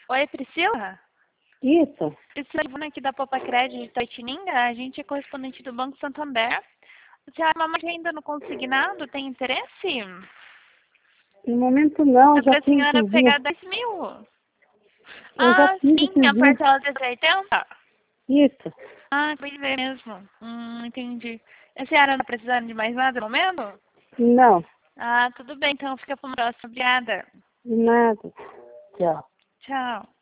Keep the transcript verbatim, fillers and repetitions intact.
Oi, Priscila? Isso. Priscila, Ivana aqui da Popa Crédito de Itapetininga. A gente é correspondente do Banco Santander. Você é uma ainda no consignado? Tem interesse? No momento não, É já para a fiz senhora esses dias. pegar dez mil. Eu já Ah, fiz sim, esses a dias. parcela de oitenta? Isso. Ah, foi ver mesmo. Hum, entendi. A senhora não tá precisando de mais nada no momento? Não, Ah, tudo bem, então fica para uma próxima. Obrigada. nada. Tchau. Tchau.